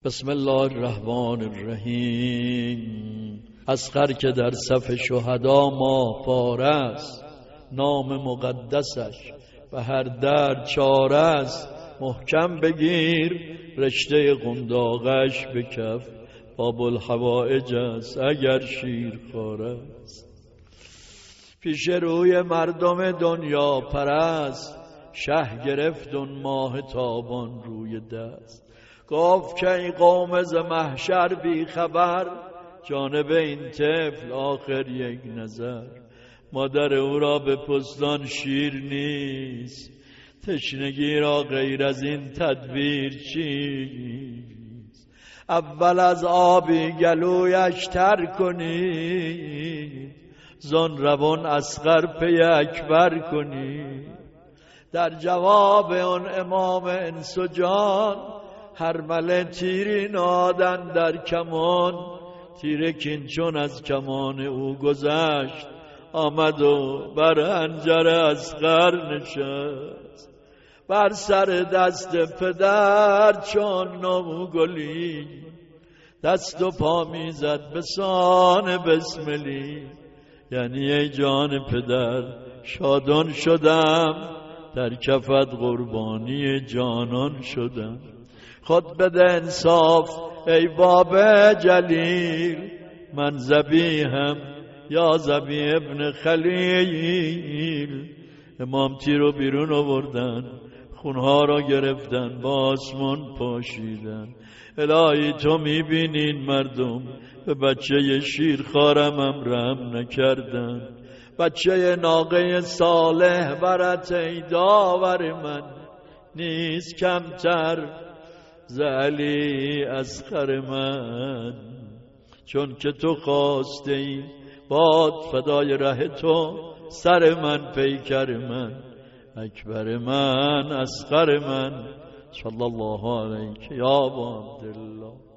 بسم الله الرحمن الرحیم. اصغر که در صف شهدا ماه پاره است، نام مقدسش و هر در چاره است. محکم بگیر رشته قنداقش به کف، باب الحوائج است اگر شیر خواره است. پیش روی مردم دنیا پرست، شه گرفت اون ماه تابان روی دست. گفت که ای قوم ز محشر بی خبر، جانب این طفل آخر یک نظر. مادر او را به پستان شیر نیست، تشنگی را غیر از این تدبیر چیست؟ اول از آبی گلویش تر کنید، زن روان اصغر پی اکبر کنید. در جواب اون امام انس و جان، هر مله تیری نادن در کمان. تیر کین چون از کمان او گذشت، آمد و بر حنجر اصغر نشست. بر سر دست پدر چون نمو گلی، دست و پا میزد به سان بسملی. یعنی ای جان پدر شادان شدم، در کفت قربانی جانان شدم. خود بده انصاف ای باب جلیل، من ذبیحم یا ذبیح ابن خلیل. امام تیرو بیرون آوردن، خونها را گرفتن، با آسمان پاشیدن. الهی تو میبینین مردم به بچه شیرخوارم هم رحم نکردن. بچه ناقه صالح برت ای داور من، نیست کمتر ز علی اصغر من. چون که تو خواسته ای باد فدای ره تو، سر من پیکر من اکبر من اصغر من. صلی الله علیک یا ابا عبدالله.